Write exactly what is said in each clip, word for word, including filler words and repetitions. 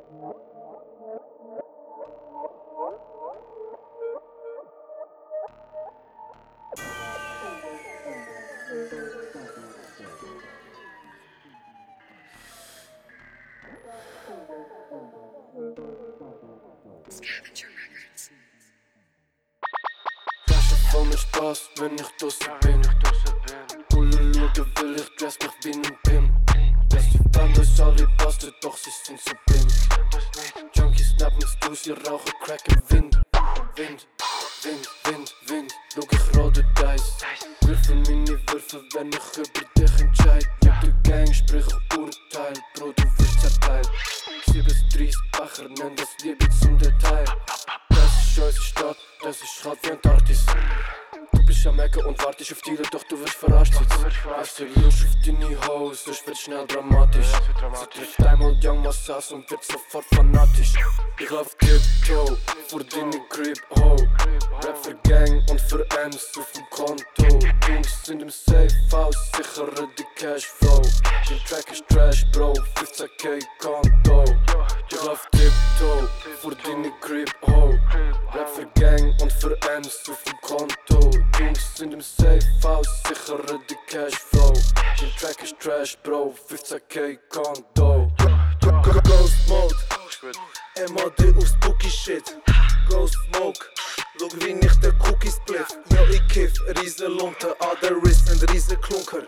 Flasche voll mit Spaß, wenn ich draussen bin. Alle schauen, weil ich dress mich wie ein Pimp. Das die Bandes alle bastet, doch sie sind so blind. Junkies snappen Stuss, sie rauchen Crack im Wind. Wind, Wind, Wind, Wind. Schau, ich roll den Dice. Würfel meine Würfel, wenn ich über dich entscheid. Jeb die Gang, sprich Urteil, Bro, du wirst zerteilt. sieben bis dreißig Becher, nenn das Liebe zum Detail. Das ist unsere Stadt, das ist kalt wie Antarktis. Du bist am Ecken und wartest auf Dealer, doch du wirst verarscht. Hast du Lust auf deine Hose, sonst wird schnell dramatisch. Sie trifft einmal Young Massas und wird sofort fanatisch. Ich lauf tiptoe vor deine Crib, ho. Rap für Gang und für M's auf dem Konto. Jungs sind im Safe House, sichere die Cashflow. Dein Track ist Trash, Bro, fünfzehn K Konto. Ich lauf tiptoe vor deine Crib, ho. Rap für Gang und für M's auf dem Konto. Jungs sind im Safe House, sichere die Cashflow. Dein Track ist Trash, Bro, fünfzehn K Konto. Ghost Mode, M A D auf Spooky Shit. Ghost Smoke, schau wie nicht der Cookie split. Ja, ich kiff, riesen Lunte, an der Wrist und riesen Klunker.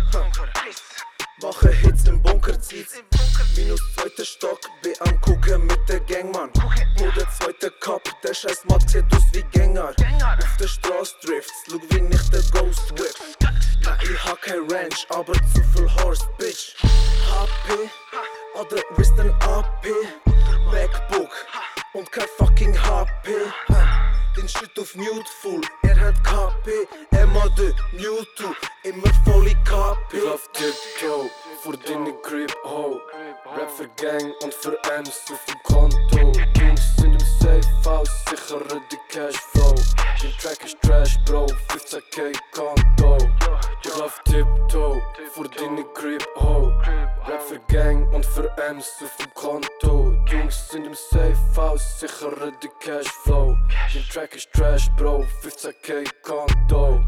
Mache Hits im Bunker, zieht's minus zweiter Stock, bin am gucken mit der Gang, Mann. Nur der zweite Cup, der scheiß Matt sieht aus wie Gänger. Auf der Straße drifts, schau wie nicht der Ghost Whip. Na, ich hab kein Ranch, aber zu viel Horse, Bitch. H P, an der Wrist ein A P, MacBook und kein fucking H P. Den Shit auf Mute full, er hat K P, M A D, Mewtwo, immer voll K P. Ich lauf tiptoe vor deine Crib, ho. Rap für Gang und für M's auf dem Konto. Jungs sind im Safe House, sichere die Cashflow. Dein Track ist Trash, Bro, fünfzehn K Konto. Ich lauf tiptoe vor deine Crib, ho. Rap für Gang und für M's auf dem Konto. Jungs sind im Safe House, sichere die Cashflow. Dein Track ist Trash, Bro, fünfzehn K Konto.